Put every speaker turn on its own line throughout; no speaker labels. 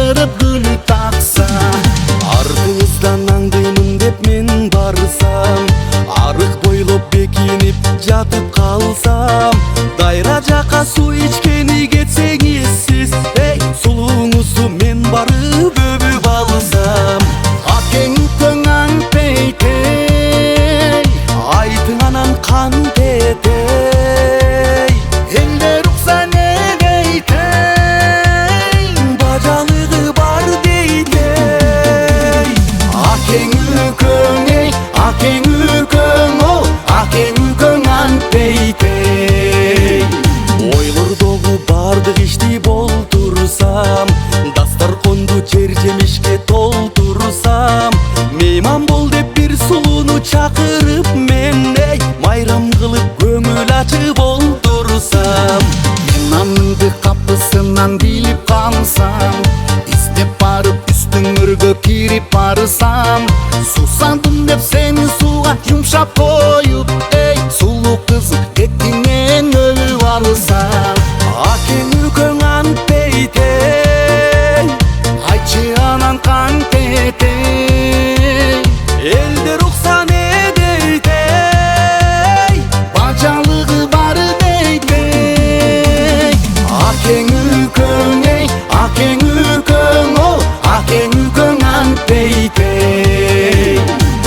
чакырып гүл такса,
артыңыздан аңдыймын деп мен барсам, арык бойлоп бекинип жатып калсам, дайра жака суу ичкени кетсеңиз сиз, эй сулууңузду мен барып өбүп алсам.
акең көңаң пейтей,
Айтың анан кантетей,
элдер укса не дейтей,
бажалыгы бар дейтей.
акең үкөң эй, акең үкөң ол, акең үкөң антпейтей.
Ойлордогу бардык ишти болтурсам, дастарконду жер жемишке толтурсам, мейман бол деп бир сулууну чакырып мен, эй майрам кылып көңүл ачып олтурсам.
Мейманды капысынан билип калсам, издеп барып үстүңөргө кирип барсам, суусандым деп сени сууга жумшап коюп, эй сулуу кыз кеттиңен өлүп алсам.
Акең үкөң антпейтей,
Айтчы анан кантетей,
элдер укса не дейтей,
бажалыгы бар дейтей. Акең үкөң эй, акең үкөң ол, акең үкөң антпейтей.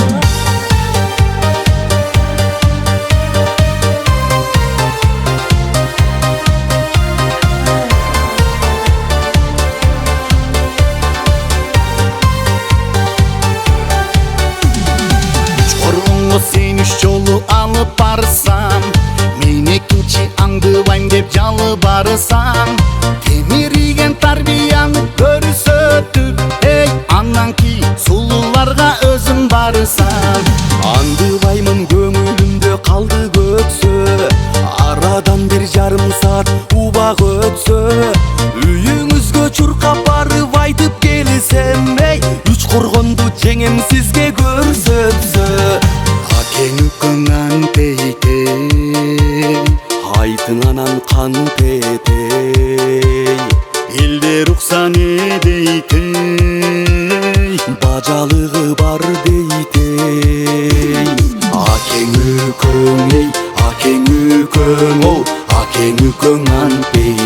Сен үч жолу алып барсам, мен экинчи аңдыбайм деп жалбарсам, темириген тарбияны көрсөтүп, эй андан кийин сулууларга өзүм барсам.
андыбаймын көңүлүмдө калды көксө, арадан бир жарым саат убак өтсө, үйүңүзгө чуркап барып айтып келсем, эй үч коргонду жеңем сизге көрсөтсө.
Акең үкөң антпейтей,
Айтың анан кантетей,
элдер укса не дейтей,
бажалыгы бар дейтей.
акең үкөң эй, акең үкөң ол, акең үкөң антпейтей.